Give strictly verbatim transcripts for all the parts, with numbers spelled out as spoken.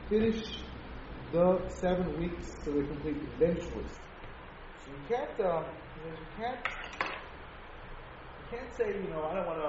finish the seven weeks so they complete the then Shavuos. So you can't, uh, you can't, you can't say, you know, I don't want to,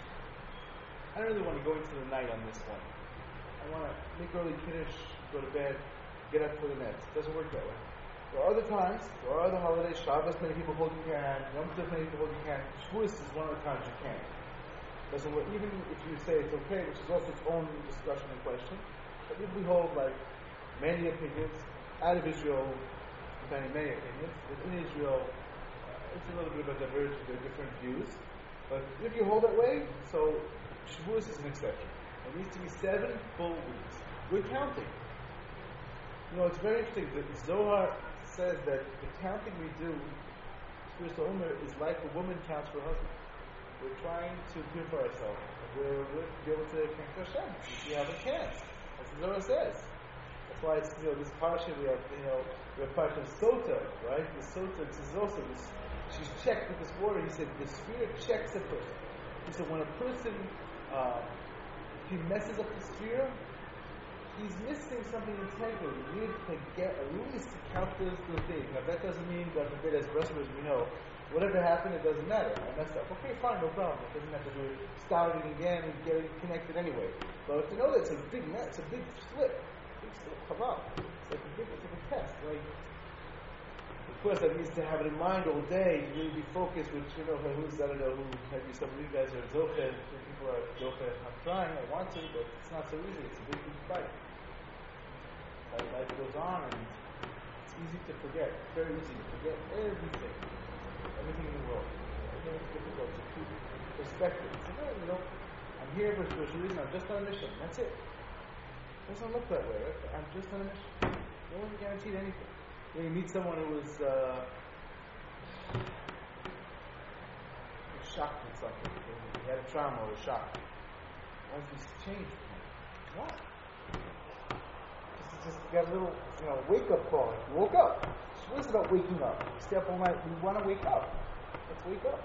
I don't really want to go into the night on this one. I want to make early finish, go to bed, get up for the next. It doesn't work that way. There are other times, there are other holidays, Shabbos, many people hold you can, Yom Tov, many people hold you can. Shavuos is one of the times you can't. Doesn't work, even if you say it's okay, which is also its own discussion and question. But if we hold like many opinions, out of Israel, many, many opinions, within Israel, uh, it's a little bit of a divergence, there are different views. But if you hold that way, so Shavuos is an exception. It needs to be seven full weeks. We're counting. You know, it's very interesting that Zohar says that the counting we do, Shavuos Omer, is like a woman counts for her husband. We're trying to purify ourselves. We're, we're to be able to connect to Hashem. We have a chance. That's what Zohar says. That's why it's, you know, this parsha we have, you know, we have parsha of Sota, right? The Sota, this is also this, she's checked with this water. He said, the sphere checks a person. He said, when a person, uh, if he messes up the sphere, he's missing something integral. You need to get a release to count those good things. Now that doesn't mean, God forbid, as wrestlers we know, whatever happened, it doesn't matter. I messed up. Okay, fine, no problem. It doesn't have to do it. Starting again and getting connected anyway. But to know that it's a big mess, it's a big slip. Big slip. Come on. It's like a big, it's like a test. Like, of course, that means to have it in mind all day, to really be focused, which, you know, who's, I don't know, who, maybe some of you guys are Zoche, people are Zoche. I'm trying, I want to, but it's not so easy. It's a big, big fight. Life goes on, and it's easy to forget. It's very easy to forget everything. Everything in the world. Everything is difficult to keep perspective. It's like, oh, you know, I'm here for a reason, I'm just on a mission. That's it. It doesn't look that way. Right? I'm just on a mission. No one's guaranteed anything. When you meet someone who was uh, shocked with something, he had a trauma or a shock. Once he's changed, what? Just, just got a little, you know, wake-up call. You woke up. What is it about waking up? We stay up all night. We want to wake up. Let's wake up.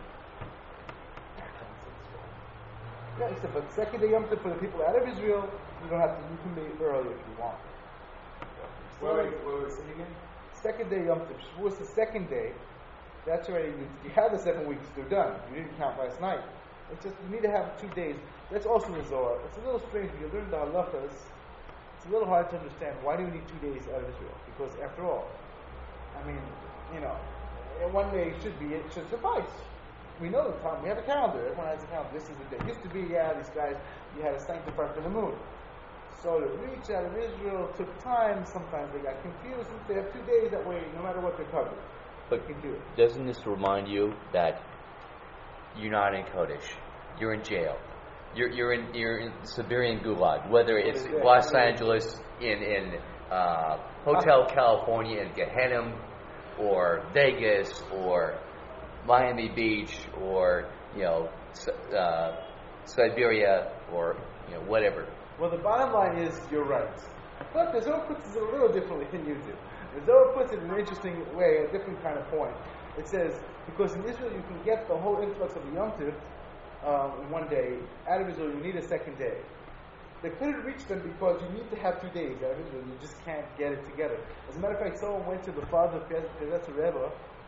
Yeah, he said, but second day Yom Tov for the people out of Israel, you don't have to. You can be early if you want. Wait, wait, wait, wait, say again? Second day Yom Tov. Shavuos the second day. That's already, you, you have the seven weeks, they're done. You didn't count last night. It's just, you need to have two days. That's also the Zohar. It's a little strange when you learn the halachas. It's a little hard to understand. Why do you need two days out of Israel? Because after all, I mean, you know, one day should be, it should suffice. We know the time. We have a calendar. Everyone has a calendar. This is the day. It used to be, yeah, these guys, you had to sanctify for the moon. So to reach out of Israel took time. Sometimes they got confused. They have two days that way, no matter what they're covered. But you can do it. Doesn't this remind you that you're not in Kodesh? You're in jail. You're you're in you're in Siberian Gulag. Whether it's Los Angeles, in in uh, Hotel California in Gehenna, or Vegas, or Miami Beach, or you know uh, Siberia, or you know whatever. Well, the bottom line is you're right. But the Zohar puts it a little differently than you do. The Zohar puts it in an interesting way, a different kind of point. It says, because in Israel you can get the whole influx of the Yom Tov um, in one day. Out of Israel you need a second day. They couldn't reach them because you need to have two days out of Israel. You just can't get it together. As a matter of fact, someone went to the father of Piazetz Rebbe,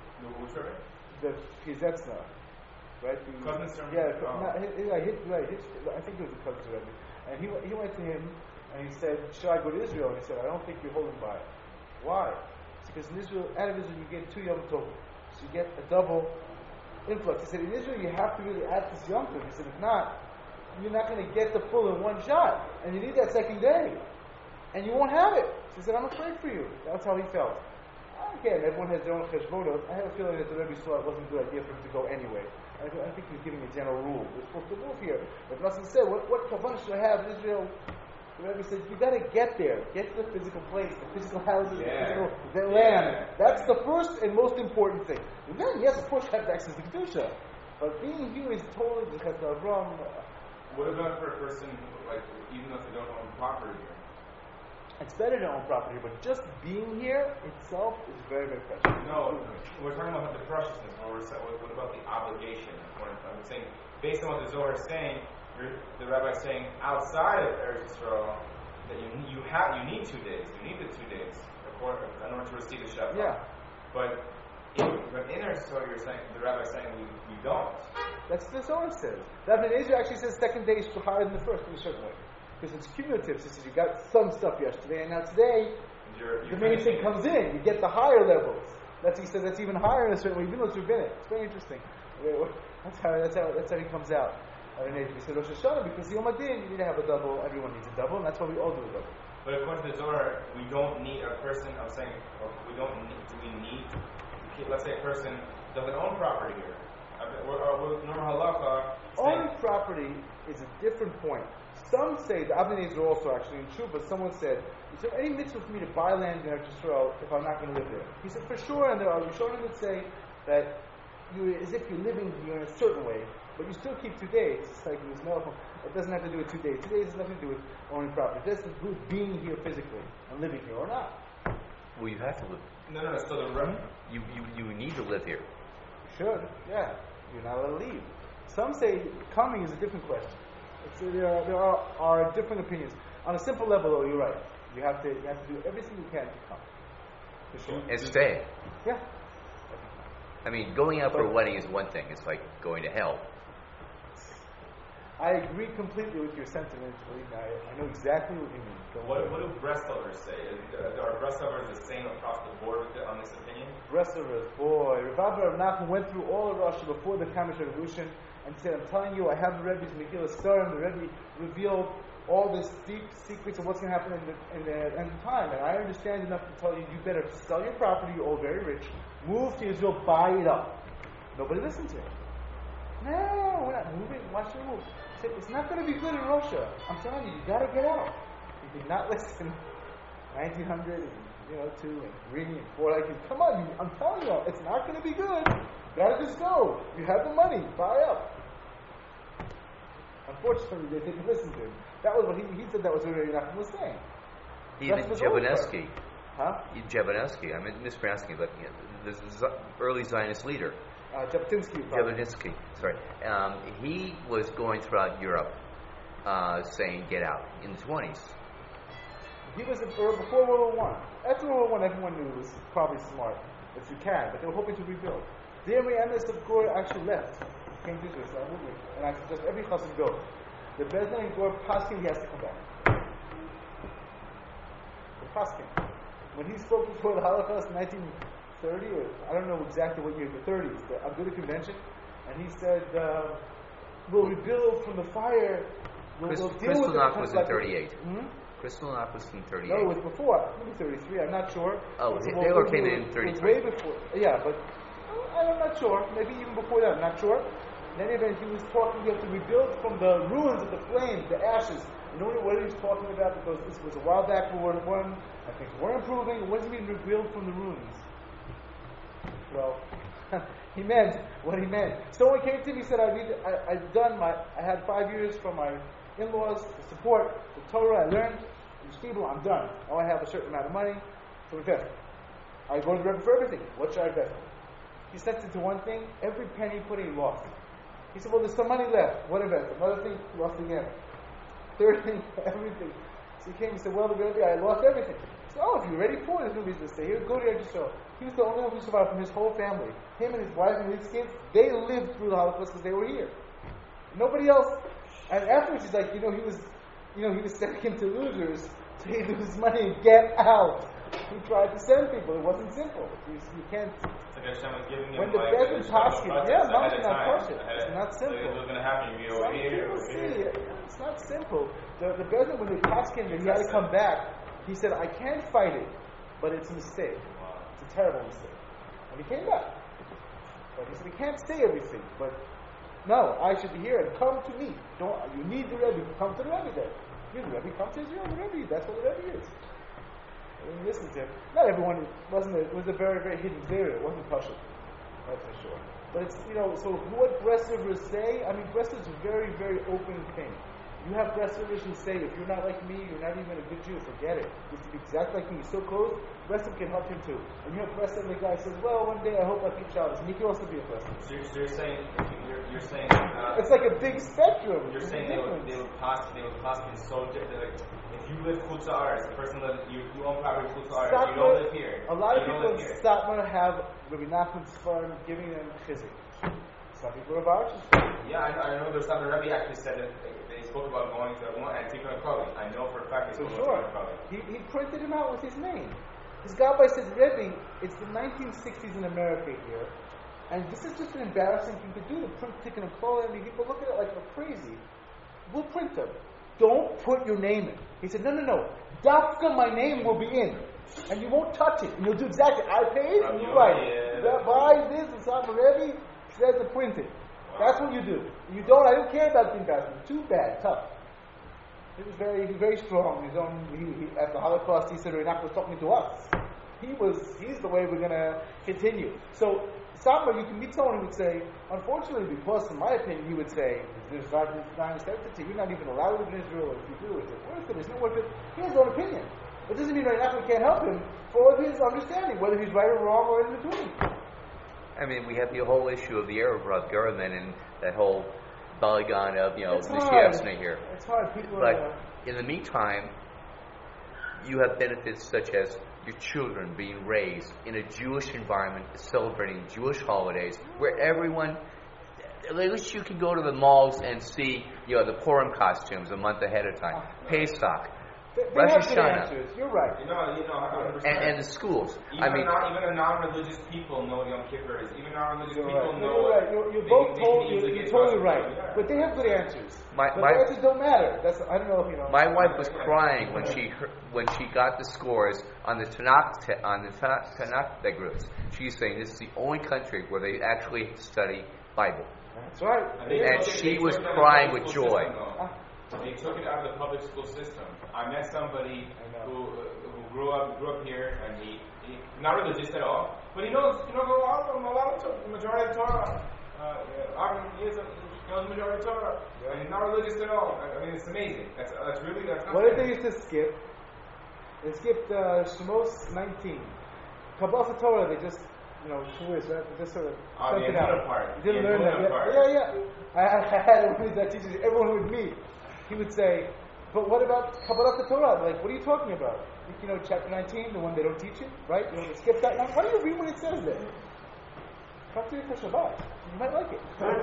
the Piazetzna, right? The, cousin yeah, oh. not, he, he, he, right, his, I think it was a cousin Rebbe. And he he went to him and he said, should I go to Israel? And he said, I don't think you're holding by it. Why? Because in Israel, out of Israel, you get two Yom Tov. So you get a double influx. He said, in Israel, you have to really add this Yom Tov. He said, if not, you're not going to get the full in one shot. And you need that second day. And you won't have it. So he said, I'm afraid for you. That's how he felt. Again, everyone has their own cheshbonot. I have a feeling that the Rebbe saw it wasn't a good idea for him to go anyway. I, th- I think he's giving a general rule. We're supposed to move here. But Nassim said, what, what kavanah should I have in Israel? The Rebbe said, you got to get there. Get to the physical place, the physical houses, yeah. the physical the land. Yeah. That's the first and most important thing. And then, yes, of course, you have access to Kedusha. But being here is totally because the Avram. What about for a person, like, even if they don't own property here? It's better to own property, but just being here itself is very, very precious. No, we're talking about the preciousness. What about the obligation? I'm saying, based on what the Zohar is saying, the Rabbi is saying, outside of Eretz Yisrael, that you you have, you need two days. You need the two days in order to receive the Shabbat. Yeah. But in, but in our story, you're saying the rabbi is saying we, we don't. That's what the Zohar says. The Ibn Ezra actually says second day is higher than the first in a certain way. Because it's cumulative. So he says you got some stuff yesterday, and now today, You're, you're the main thing comes in. You get the higher levels. That's he says that's even higher in a certain way, even though it's rabbinic. It's very interesting. That's how that's how that's how he comes out. Ibn Ezra. He said Rosh Hashanah because Yom Adin you need to have a double. Everyone needs a double, and that's why we all do a double. But according to the Zohar, we don't need a person. I'm saying we don't need. Do we need? Let's say a person doesn't own property here. We're, we're, normal halacha. Owning property is a different point. Some say, the Ibn Ezra also actually in Shuvah, someone said, is there any mitzvah for me to buy land in Eretz Yisrael if I'm not going to live there? He said, for sure, and there are Rishonim that say that you, as if you're living here in a certain way, but you still keep two days. It's like in this Melech, it doesn't have to do with two days. Two days has nothing to do with owning property. It has to do with being here physically and living here or not. Well, you have to live. No, no, no. So the right. You, you you need to live here. You should, yeah. You're not allowed to leave. Some say coming is a different question. It's, there are, there are, are different opinions. On a simple level, though, you're right. You have to you have to do everything you can to come. For sure. And stay. Yeah. I mean, going out for a wedding is one thing. It's like going to hell. I agree completely with your sentiment. I, I know exactly what you mean. Don't What, worry. what do Breslovers say? Is, are Breslovers the same across the board with the, on this opinion? Breslovers, boy. Rav Abba Nachman went through all of Russia before the Kamish Revolution and said, I'm telling you, I have the Rebbe's Megillah Star, and the Rebbe revealed all this deep secrets of what's going to happen in the, in the end of time. And I understand enough to tell you, you better sell your property, you're all very rich, move to Israel, buy it up. Nobody listened to it. No, we're not moving. Why should we move? He said, it's not going to be good in Russia. I'm telling you, you got to get out. He did not listen. nineteen hundred, and, you know, two, and three, and four. Like, come on, you, I'm telling you, it's not going to be good. You got to just go. You have the money. Buy up. Unfortunately, they didn't listen to him. That was what he, he said. That was what Rabbi Nachman was saying. Even That's what's Jaboneski. Huh? Jaboneski. I'm mispronouncing, but you know, this is an early Zionist leader. Uh, Jabotinsky. probably. Jabotinsky, sorry. Um, he was going throughout Europe uh, saying, get out, in the twenties. He was in, or before World War One. After World War One, everyone knew it was probably smart, if you can, but they were hoping to rebuild. The Emir Emes of Gore actually left. He came to Israel, and I suggest every chassid go. The Bezdin in Gore Paskin, he has to come back. The Paskin. When he spoke before the Holocaust in nineteen thirty, or I don't know exactly what year, the thirties, the Aguda Convention, and he said, uh, we'll rebuild from the fire. We'll, Chris, we'll deal with Kristallnacht it was in like thirty-eight. Hmm? Kristallnacht was in thirty-eight. No, it was before. Maybe thirty-three. I'm not sure. Oh, It was- Taylor well, came it in was- in it was thirty-three. Way before. Yeah, but uh, I'm not sure. Maybe even before that. I'm not sure. In any event, he was talking. You have to rebuild from the ruins of the flames, the ashes. You know what he was talking about? Because this was a while back for World War One. I think we're improving. It wasn't being rebuilt from the ruins. Well, he meant what he meant. Someone came to me and said, I read, I, I've done my, I had five years from my in-laws to support the Torah. I learned from people. I'm done. Now I have a certain amount of money to invest. I go to the Rebbe for everything. What should I invest in? He sets it to one thing. Every penny put in, he lost. He said, well, there's some money left. What invest? Another thing, lost again. Third thing, everything. So he came and said, well, the Rebbe, I lost everything. He said, oh, if you're ready for it, there's no reason to stay here. Go to Eretz Yisrael. He was the only one who survived from his whole family. Him and his wife and his kids, they lived through the Holocaust because they were here. Nobody else. And afterwards, he's like, you know, he was, you know, he was sending him to losers, so he lose money and get out. He tried to send people. It wasn't simple. You, you can't. It's like Hashem was giving him When the like Bezin a Toskin, budget yeah, ahead mom of did not time. touch it. Ahead It's of- not so simple. it was going to happen. You go Some over here, people over see here. it. It's not simple. The the Bezin, when they Toskin, that he had to come back, he said, I can't fight it, but it's a mistake. It's a terrible mistake. And he came back. But he said, we can't say everything, but no, I should be here and come to me. Don't you need the Rebbe? Come to the Rebbe then. You the Rebbe, come to Israel, the Rebbe. That's what the Rebbe is. And listen to him. Not everyone wasn't. A, it was a very, very hidden theory. It wasn't Pashut. That's for sure. But it's, you know, so what Breslivers say, I mean, Breslov is a very, very open thing. You have Breslivers who say, if you're not like me, you're not even a good Jew, forget it. You have to be exactly like me. You're so close, Breslov can help him too. And you have Breslov, the guy says, well, one day I hope I keep Shabbos. And he can also be a Breslov. So you're, so you're saying, you're, you're saying uh, It's like a big spectrum. you're There's saying a they would difference. they would possibly they would possibly so different. Like, if you live Chutz La'aretz, the person lives you you own property Chutz La'aretz, you don't live here. A lot of you don't people live in here. Satmar have Rabbi Nachman's farm giving them chizik. Some people are Arch's Yeah, I, I know there's something Rebbe actually said that they, they spoke about going to one and Tikkun Koli. I know for a fact they So spoke sure, about Tikkun Koli. he, he printed him out with his name. His Gabbai says, Rebbe, it's the nineteen sixties in America here, and this is just an embarrassing thing to do, to print Tikkun Koli. I mean, people look at it like we're crazy. We'll print them. Don't put your name in. He said, no, no, no. Dafka, my name will be in. And you won't touch it. And you'll do exactly, I paid, and you write. Yeah. Buy this, and Satmar Rebbe says to print it. That's what you do. You don't. I don't care about the embarrassment. Too bad. Tough. He was very, he was very strong. His own. He, he, at the Holocaust, he said, "Enoch was talking to us." He was. He's the way we're going to continue. So, Satmar, you can meet someone who would say, unfortunately, because in my opinion, you would say, "There's not necessity. You're not even allowed to live in Israel. If you do, it's worth it. It's not worth it." He has his own opinion. It doesn't mean right now we can't help him for his understanding, whether he's right or wrong or in between. I mean, we have the whole issue of the Arab government and that whole Balagan of, you know, It's the hard. Shiasna here. It's hard. People But are. in the meantime, you have benefits such as your children being raised in a Jewish environment, celebrating Jewish holidays, where everyone, at least you can go to the malls and see, you know, the Purim costumes a month ahead of time, Pesach, They, they Rosh have good Hashanah. answers. You're right. You know, you know, one hundred percent. and, and the schools. Even, I mean, non, even a non-religious people know Yom Kippur is. Even non-religious You're people right. know. You're right. You're, you're they- both they told, can you're, easily you're get totally trusted. right. Yeah. But they have good answers. My- but my- the answers don't matter. That's I don't know if you know. my wife was crying when she heard, when she got the scores on the Tanakh te- on the Tanakh, Tanakh groups. She's saying this is the only country where they actually study Bible. That's right. And, they And took it- she they was took it out of the crying public with school joy. system, though. Ah. They took it out of the public school system. I met somebody I know. who uh, who grew up grew up here, and he, he not religious at all, but he knows he knows a lot of a lot of Torah, the majority of Torah. Uh, yeah, he is a, he knows the majority of Torah, Yeah. and he's not religious at all. I, I mean, it's amazing. That's that's really that's. Not What did fair. they used to skip? They skipped uh, Shemos nineteen. Kabbalah Torah, they just, you know, two years, right? They just sort of Oh, sent the it out. Emunah part. You didn't The learn that Emunah yet. part. Yeah, yeah. I, I had one of that teachers, everyone would meet. He would say, but what about Kabbalah Torah? Like, what are you talking about? You know, chapter nineteen, the one they don't teach it, right? You want to skip that one? Why don't you read what it says there? Come to you for Shabbat. You might like it.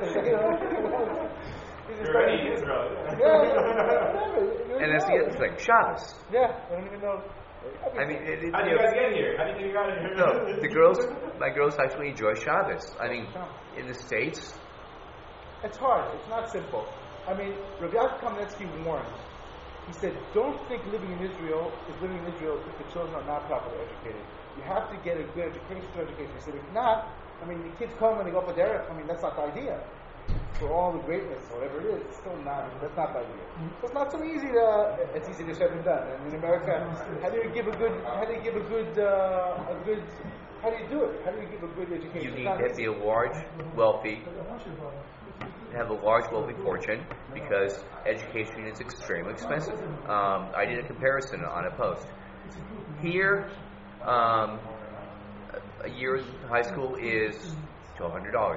You just You're already don't- in Israel. Yeah, yeah, And that's the other thing, Shabbos. Yeah, I don't even know. I mean, it, it, How did you guys get here? How did you guys get here? no, the girls, my girls actually enjoy Shabbos. I mean, in the States, It's hard. It's not simple. I mean, Rabbi Yaakov Kamenetsky warned. He said, don't think living in Israel is living in Israel if the children are not properly educated. You have to get a good education to education. He said, if not, I mean, the kids come and they go for derech. I mean, that's not the idea. For all the greatness, whatever it is, it's still not, that's not the idea. So it's not so easy to, it's easy to said and done. And in America, how do you give a good, how do you give a good, uh, a good, how do you do it? How do you give a good education? you It's need not to easy. be a large, wealthy, have a large, wealthy fortune because education is extremely expensive. Um, I did a comparison on a post. Here, um, a year in high school is twelve hundred dollars.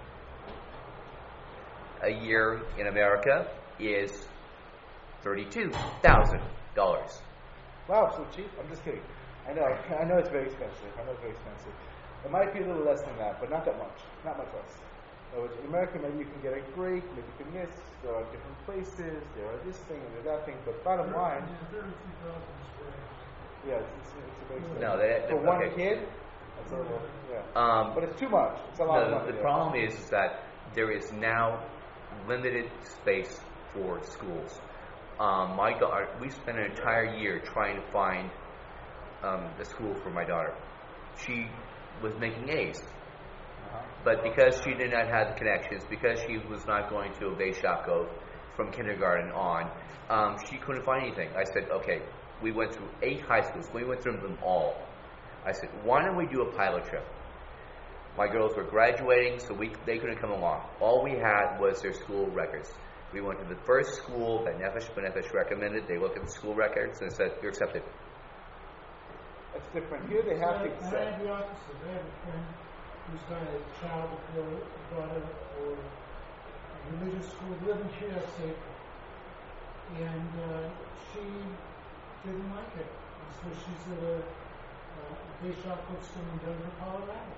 A year in America is thirty-two thousand dollars. Wow, so cheap? I'm just kidding. I know, I know it's very expensive. I know it's very expensive. It might be a little less than that, but not that much. Not much less. In other words, in America, maybe you can get a break, maybe you can miss. There are different places. There are this thing and there's that thing. But bottom line, yeah, it's, it's, it's a very expensive. No, that- for one okay. kid, that's a little, yeah. Um, But it's too much. It's a lot of The, money. the yeah. problem is that there is now limited space for schools. Um, my daughter, we spent an entire year trying to find um, a school for my daughter. She was making A's, Uh-huh. but because she did not have the connections, because she was not going to obey Shakov from kindergarten on, um, she couldn't find anything. I said, okay, we went through eight high schools. We went through them all. I said, why don't we do a pilot trip? My girls were graduating, so we they couldn't come along. All we had was their school records. We went to the first school that Nefesh B'Nefesh recommended. They looked at the school records and said, you're accepted. It's different. Here they have to I accept. have the opposite. I have a friend who's got a child with a daughter or religious school, live in Kiryat Sefer. And uh, she didn't like it. And so she's at a, uh, a Beis Yaakov school in Denver, Colorado.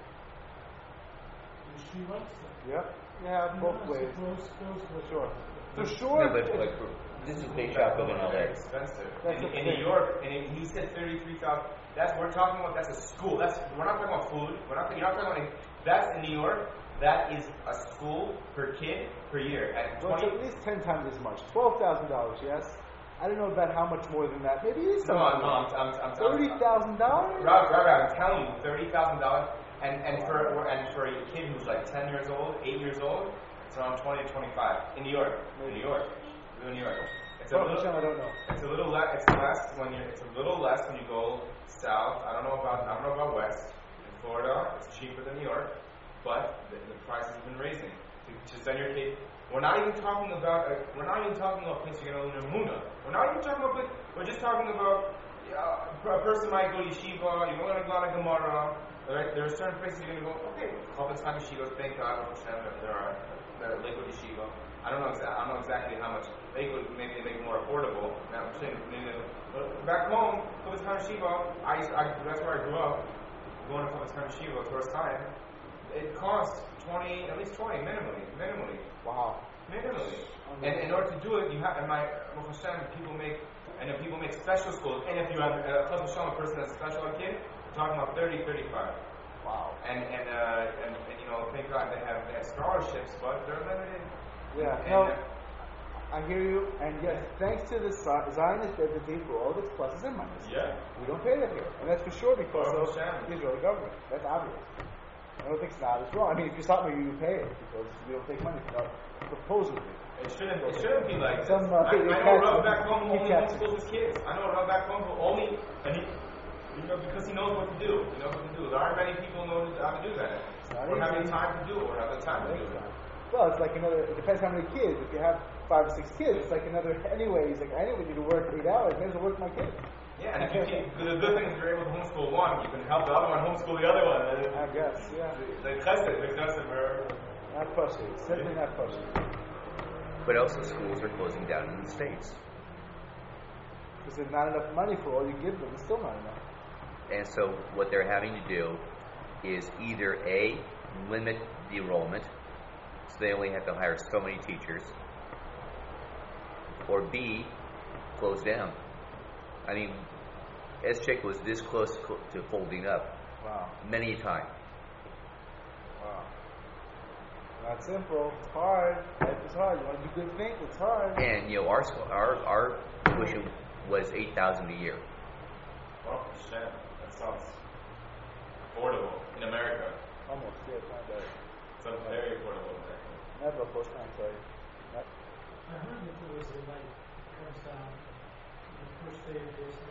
And she likes it. Yep. Yeah, both Yeah, ways. so those, those For were sure. For sure. No, but like, for, this is Beis Yaakov in L Very A. expensive. That's in, the in thing. New York, and in, he said thirty-three thousand. That's we're talking about. That's a school. That's we're not talking about food. We're not. You're not talking about. That's in New York. That is a school per kid per year at Well, it's twenty. at least ten times as much. Twelve thousand dollars, yes. I don't know about how much more than that. Maybe it is No, something. no, I'm, I'm, I'm, I'm Thirty thousand dollars. Robert, Robert, I'm telling you, thirty thousand dollars, and and for and for a kid who's like ten years old, eight years old, it's around twenty to twenty-five in New York. In New York, in New York. It's a Oh, little. I don't know. It's a little less. It's less when you. It's a little less when you go south. I don't know about. I don't know about west. In Florida, it's cheaper than New York, but the, the prices have been raising. To, to send your kid. We're not even talking about. Uh, we're not even talking about place you're going to learn Muna. We're not even talking about. We're just talking about. Uh, a person might go to yeshiva. You're going to go to Gemara. Right? There are certain places you're going to go. Okay, all the time yeshivas. Thank God, Hashem, that there are that are Lakewood yeshiva. I don't know. Exa- I don't know exactly how much Lakewood. Maybe they make it more affordable. Now, I'm saying, maybe, but back home, Chofetz Chaim yeshiva. I, used, I that's where I grew up. Going to Chofetz Chaim yeshiva the first time. It costs twenty, at least twenty, minimally, minimally, Wow. minimally. And in order to do it, you have. And my Baruch Hashem, people make. And if people make special schools, and if you have a uh, a person that's a special ed kid, we're talking about thirty, thirty-five. Wow. And and, uh, and and you know, thank God they have they have scholarships, but they're limited. Yeah. And, No. uh, I hear you, and yes, thanks to the Zi- Zionist entity for all of its pluses and minuses, Yeah. we don't pay that here, and that's for sure because Baruch of Hashem. the Israeli government. That's obvious. I don't think Snad is wrong. I mean, if you stop me, you pay it because we don't take money from that. Supposedly. It shouldn't. It shouldn't be like this. Some, uh, I, they I catch know Rav it. back home who He only catches homeschools his kids. I know Rav back home who only, and he, you know, because he knows what to do. He knows what to do. There aren't many people who know how to do that. not Or have easy. the time to do it. Or have the time to do it. Well, it's like another. It depends how many kids. If you have five or six kids, it's like another. Anyway, he's like, I anyway need to work eight hours. May as well work my kids. Yeah, and if you keep, the good thing is if you're able to homeschool one, you can help the other one homeschool the other one. I guess, yeah. The chesed, the chesed, where Not pushing. Certainly not pushing. But also schools are closing down in the States. Because there's not enough money for all you give them. It's still not enough. And so what they're having to do is either A, limit the enrollment, so they only have to hire so many teachers, or B, close down. I mean, S Chick was this close to folding up Wow. many a time. Wow. Not simple. It's hard. Life is hard. You want to do good things? It's hard. And you know, our school, our our tuition was eight thousand a year. Baruch Hashem, that sounds affordable in America. Almost. Yeah, it's not bad. It's a very affordable in America. Never first time, sorry. Not, I heard that there was a light that comes down the first day of this.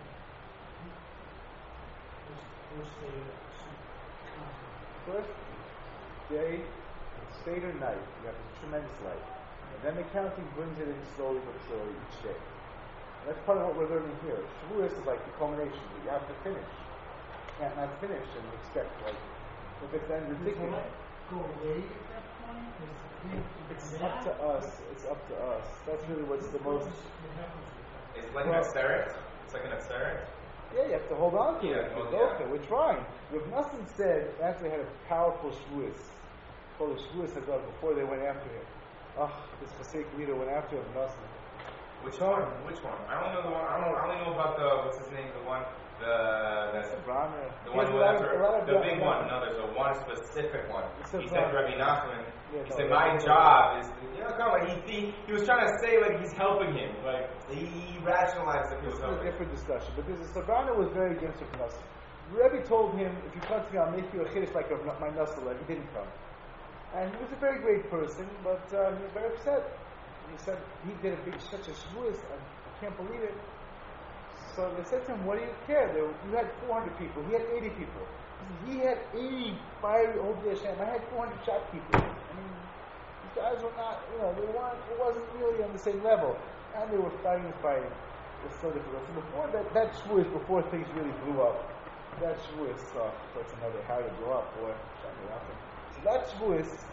First, first day of the first day, state or night, you have this tremendous light. And then the counting brings it in slowly but surely each day. And that's part of what we're learning here. Shavuos is like the culmination, but you have to finish. You can't not finish and expect, like, if it's then Does the ridiculous. light go away at that point? Is it, It's up to us. It's up to us. That's really what's the most. What happens with that? It's like Well- an aseret. It's like an aseret. Yeah, you have to hold on to Yeah, it. well, It's yeah. okay, we're trying. Rav Nosson said, actually had a powerful Shavuos. Called the Shavuos Hadar before they went after him. Oh, this Hasidic leader went after Rav Nosson. Which one? Which one? I only know the one. I don't. I only know about the what's his name? The one. The that's Brahmer. the He one has who a lot after of- a lot of the Brahmer. big one. No, there's a one specific one. It's a He said Brahmer. Rabbi Nachman. Yeah, He no, said that's my a- job is you know kind of like he, he he was trying to say like he's helping him. Like he rationalized that he This was is a helping. different discussion. But this is Sabrina was very against Rav Nosson. Rebbe told him, if you come to me, I'll make you a chiddush like Rav my Nosson. He didn't come. And he was a very great person, but uh, he was very upset. He said he did a big such a Shavuos. I, I can't believe it. So they said to him, "What do you care? There, you had four hundred people. He had eighty people. He had eighty fiery old Hashem. I had four hundred shopkeepers. I mean, these guys were not, you know, they weren't. It wasn't really on the same level, and they were fighting and fighting. It was so difficult. So before that, that Shavuos, before things really blew up, that Shavuos, uh, that's another how to blow up, boy. So that Shavuos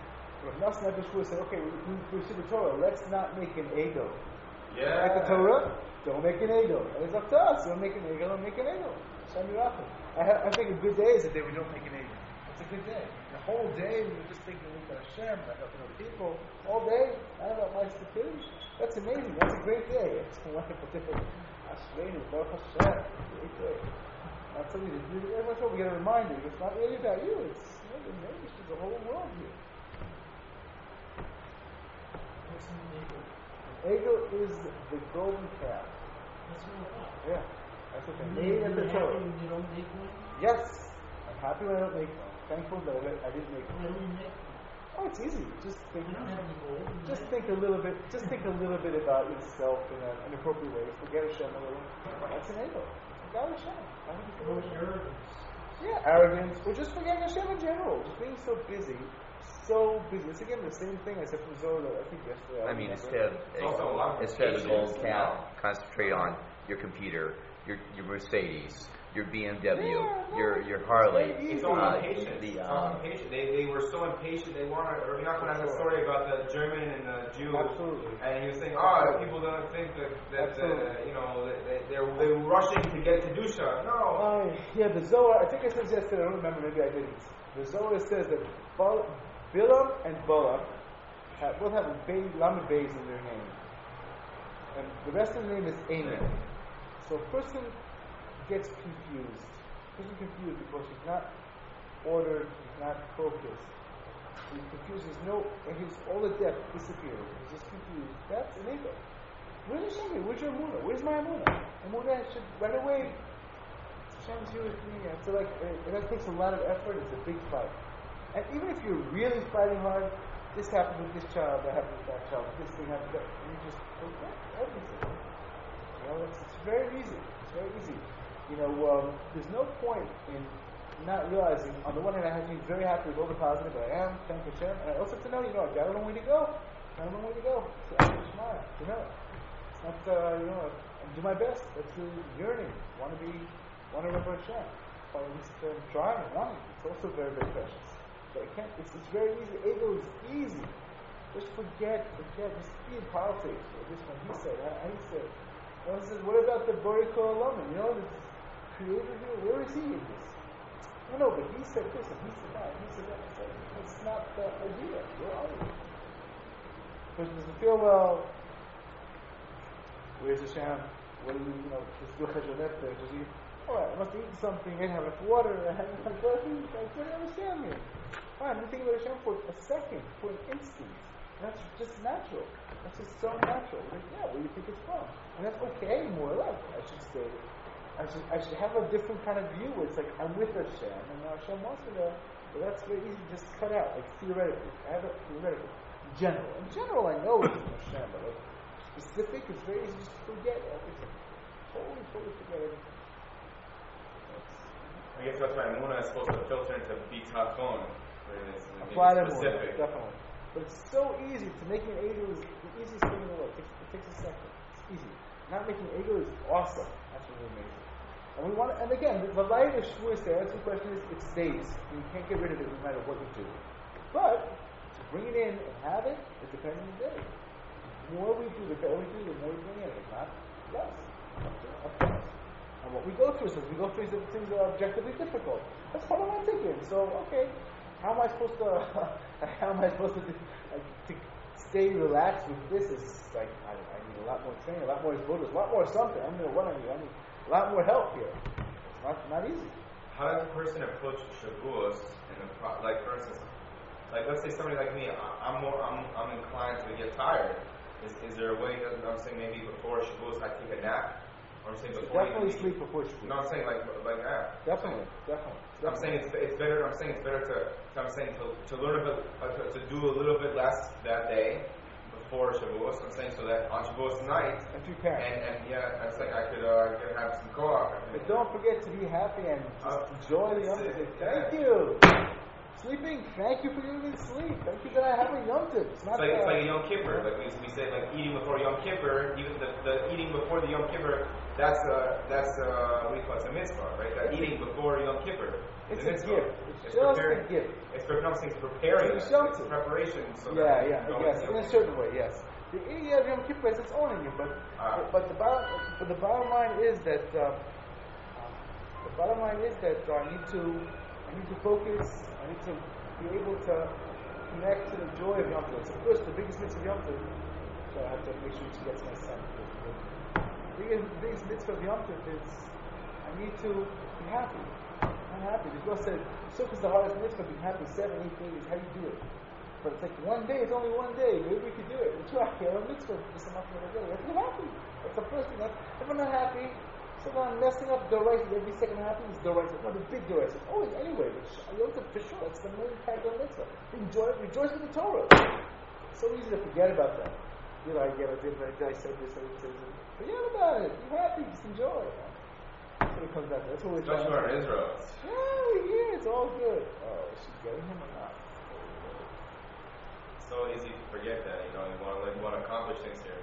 Rav Nosson Ebershua said, okay, we, we, we receive the Torah, let's not make an ego. Yeah. Like the Torah, don't make an ego. And it's up to us, don't make an ego, don't make an ego. Shem Yirachim. I, ha- I think a good day is a day we don't make an ego. It's a good day. The whole day we were just thinking about Hashem, about helping other people. All day, not about my stupidity. That's amazing. That's a great day. It's a wonderful day. Ashreinu, Baruch Hashem. Great day. I'll tell you, every once in a while we get a reminder. It's not really about you. It's maybe there's a whole world here. What's an eagle? Eagle is the golden calf. That's what I thought. Yeah, that's what they You- made at you're the happy Torah. when you don't make one? Yes, I'm happy when I don't make one. Thankful that I I didn't make Why one. don't you make one? Oh, it's easy. Just think. You don't have any gold. in Just that. think a little bit. Just think a little bit about yourself in a, an appropriate way. Forget Hashem a little. That's an ego. Forget Hashem. I think it's No a little- arrogance. Yeah, arrogance, or just forgetting Hashem in general. Just being so busy, so busy. It's again the same thing I said from Zola. I think yesterday. I mean, remember. instead of It's also a lot of instead of the gold patience, calf, you know? concentrate on your computer, your your Mercedes, your B M W, Yeah, no, your your Harley. it's very It's easy. all uh, impatient. the, It's all um, impatient. They, they were so impatient. They wanted. Rabbi Nachman has a story about the German and the Jew, Absolutely. and he was saying, "Oh, people don't think that that uh, Absolutely. you know they they're they were rushing to get to Dusha." No. Uh, yeah, the Zohar, I think I said yesterday, I don't remember, maybe I didn't. The Zohar says that Bal- Bilam and Balak have, both have a bay, Lamed Beis in their name. And the rest of the name is Amen. So a person gets confused. A person confused because he's not ordered, he's not focused. He's confused, he's no, and his, all the depth disappears. He's just confused. That's an ego. Where's Hashem? Where's your Emunah? Where's my Emunah? Emunah should run away. Hashem's here with me. And so like, it, that takes a lot of effort. It's a big fight. And even if you're really fighting hard, this happened with this child, that happened with that child, this thing happened with that, and you just forget everything. You know, it's, it's very easy. It's very easy. You know, um, there's no point in not realizing, on the one hand, I have to be very happy with all the positive that I am, thank Hashem, and I also have to know, you know, I've got a long way to go. Got a long way to go. So I just smile, you know. It's not, uh, you know, I do my best. That's the yearning. Want to be, want to remember Hashem. Or at least um, trying and wanting. It's also very, very precious. But I can't, it's, it's very easy. Ego is easy. Just forget, forget, just be in politics. Or this one, he said, I, I said. Well, he says, what about the Borei Kol Olam? You know, this creator here, where is he in this? No, no, but he said this and he said that and he said that. I said, it's not the idea. Where are you? Person doesn't feel well. Where's Hashem? What do you, you know, just do Cheshbon Nefesh? Just eat. All right, I must have eaten something. I didn't have enough water. I haven't enough coffee. I couldn't understand me. Fine, I'm thinking about Hashem for a second, for an instant. That's just natural. That's just so natural. Like, yeah, where do you think it's from? And that's okay, more or less. I should say. I should, I should have a different kind of view where it's like, I'm with Hashem, and now Hashem wants me to, but that's very easy to just cut out, like theoretically. I have it theoretically. General. In general, I know it's from Hashem, but like, specific, it's very easy just to forget everything. Totally, totally forget everything. I guess that's why Emunah is supposed to filter into bitachon, where it's Apply them more, specific. definitely. But it's so easy to make an ego is the easiest thing in the world. It takes, it takes a second. It's easy. Not making an ego is awesome. That's really amazing. And we want, to, and again, the, the light of Shavuos, to answer the question is, it stays. You can't get rid of it no matter what you do. But to bring it in and have it, it depends on the day. The more we do, the better we do, the more we bring in. If not, less. Up to us. And what we go through, so we go through some things that are objectively difficult. That's part of my thinking. So, okay, how am I supposed to? how am I supposed to, do, like, to stay relaxed with this? Is like I, I need a lot more training, a lot more voters, a lot more something. I don't know what I need. I need a lot more help here. It's not not easy. How does a person approach Shavuos in the pro- like, for instance, like let's say somebody like me, I, I'm more, I'm, I'm inclined to get tired. Is, is there a way that I'm saying maybe before Shavuos I take a nap, or I'm saying before Definitely you sleep before Shavuos. No, I'm saying like like that. Definitely, definitely. I'm saying it's, it's better. I'm saying it's better to. to I'm saying to, to learn a bit, uh, to, to do a little bit less that day before Shavuos. I'm saying so that on Shavuos night, And prepare. and and yeah, I was like I could uh, get, have some co-op. But don't forget to be happy and just Uh, enjoy the Yom that's Tov. it, Thank yeah. you. Sleeping, thank you for giving me sleep. Thank you that I have a Yom Tov. It's not It's like, it's uh, like a Yom Kippur. Like we, we say, like eating before Yom Kippur. Even the, the eating before the Yom Kippur that's a that's a what do you call it? It's a mitzvah, right? That eating before Yom Kippur. It's is a mitzvah. gift. It's, It's just preparing. a gift. It's, pre- no, I'm saying it's preparing. It's It's, Yom it's Tov. preparation. So Yeah, that yeah, you know, yes, you in know, a certain way, yes. The eating of Yom Kippur has its own in you, but Ah. but the bottom but the bottom line is that uh, the bottom line is that uh, I need to I need to focus. I need to be able to connect to the joy of Yom Tov. So first, the biggest mitzvah of Yom Tov. So I have to make sure she gets my son. The biggest, the biggest mitzvah of Yom Tov is I need to be happy. I'm happy. The Torah said, Sukkah is the hardest mitzvah. Be happy seven, eight days. How do you do it? But it's like one day. It's only one day. Maybe we could do it. We try. A mitzvah is enough for the day. You have to be happy. That's the first thing. If I'm not happy, so I'm messing up the rice. Every second I'm happy is the rice. Not the big the rice. Always anyway. But Yom Tov for sure. That's the main impact on mitzvah. Enjoy. Rejoice with the Torah. It's so easy to forget about that. Did I get it? Did I, did I say this? I said this. Forget about it. Be happy. Just enjoy. That's what it comes down to. That's what we're trying especially to in do. Israel. Yeah, we're here. It's all good. Oh, is she getting him or not? It's so easy to forget that. You know, you want to like, you want to accomplish things here.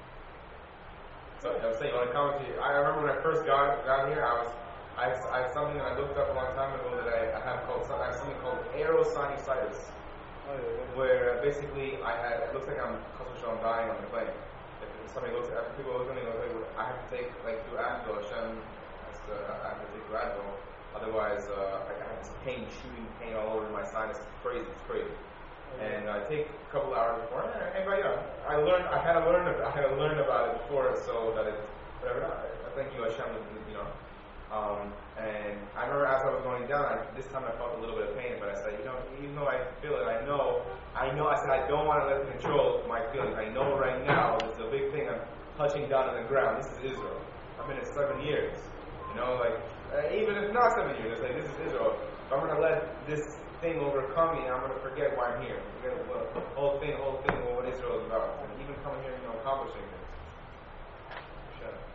So I'm saying, you want to accomplish. I remember when I first got got here, I was I have, I have something that I looked up a long time ago that I, I have called I have something called aerosinusitis. Oh, yeah, yeah. Where basically I had, it looks like I'm, I'm dying on the plane. If somebody looks at, people look at me and go, like, I have to take, like, through Advil, Hashem, has to, I have to take through Advil. Otherwise, uh, like, I have this pain, shooting pain all over my sinus. It's crazy, it's crazy. And I take a couple hours before, and anybody else. I learned, I had to learn, I had to learn about it before, so that it's, whatever, I, I thank you, Hashem, you know. Um, and I remember as I was going down, I, this time I felt a little bit of pain, but I said, you know, even though I feel it, I know, I know, I said, I don't want to let it control my feelings. I know right now, this is a big thing, I'm touching down on the ground. This is Israel. I've been in seven years. You know, like, uh, even if not seven years, it's like, this is Israel. If I'm going to let this thing overcome me, I'm going to forget why I'm here. Forget the whole thing, the whole thing, what Israel is about. And even coming here, you know, accomplishing things. Shut up.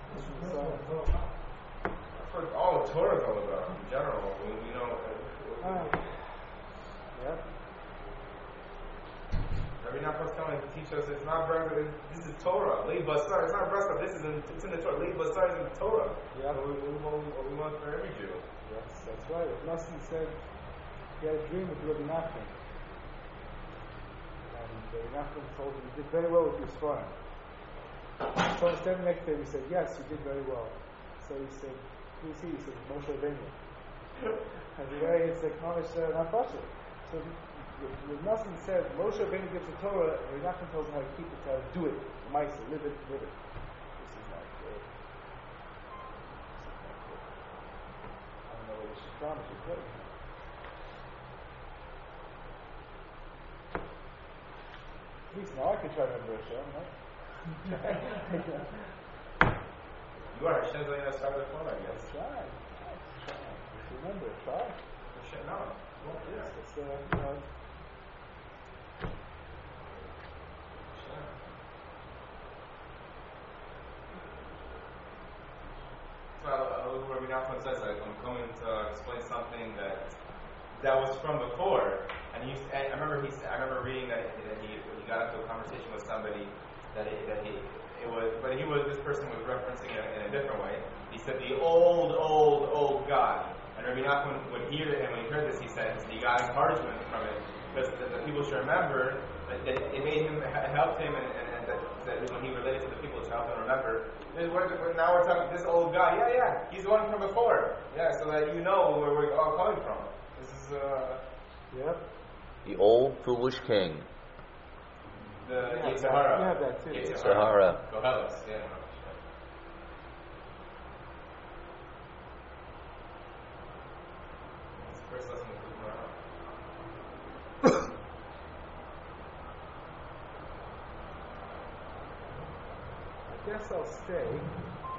That's what all of Torah is all about, in general. We, we know. Uh, Ah. Yep. Rabbi Nachman's telling to teach us it's not Brasa, this is Torah. Leib Basar, it's not Brasa, this is in, it's in the Torah. Leib Basar is in the Torah. Yeah. So we, we, want, what we want for every Jew. Yes, that's right. If Nosson said he had a dream with Rabbi Nachman. And Rabbi Nachman told him he did very well with his farm. So instead the next day he said, yes, you did very well. So he said, who's he? He said, Moshe Rabbeinu. And the way it's like, no, it's uh, not possible. So the Nosson said, Moshe Rabbeinu gives the Torah, Rabbi Nachman tells him how to keep it, how to do it. Maisa, live it, live it. This is not good. This is not good. I don't know what we should promise you, good. At least now I can try to remember Hashem, right? You are Hashem's letting us have the phone, I guess. Try, try, try. Just remember, try. Hashem, no. Well, yeah. It's, uh, you know, Hashem. So I, I look where Rabbi Nachman says, like, I'm coming to explain something that that was from before. And, he, and I remember he, I remember reading that, that he, he got into a conversation with somebody that he, that he, it was, but he was, this person was referencing it in a different way. He said the old, old, old God. And Rabbi Nachman would hear it, and when he heard this, he said he got encouragement from it because the, the people should remember that, that it made him, it helped him, and, and, and that, that when he related to the people, to help them remember. We're, we're, now we're talking this old guy. Yeah, yeah, he's the one from before. Yeah, so that you know where we're all coming from. This is uh, yep. The old foolish king. the Yeah, Yitzhahara. you have that too. Yitzhahara. Koheles, yeah. That's the first lesson of Gemara. I guess I'll stay.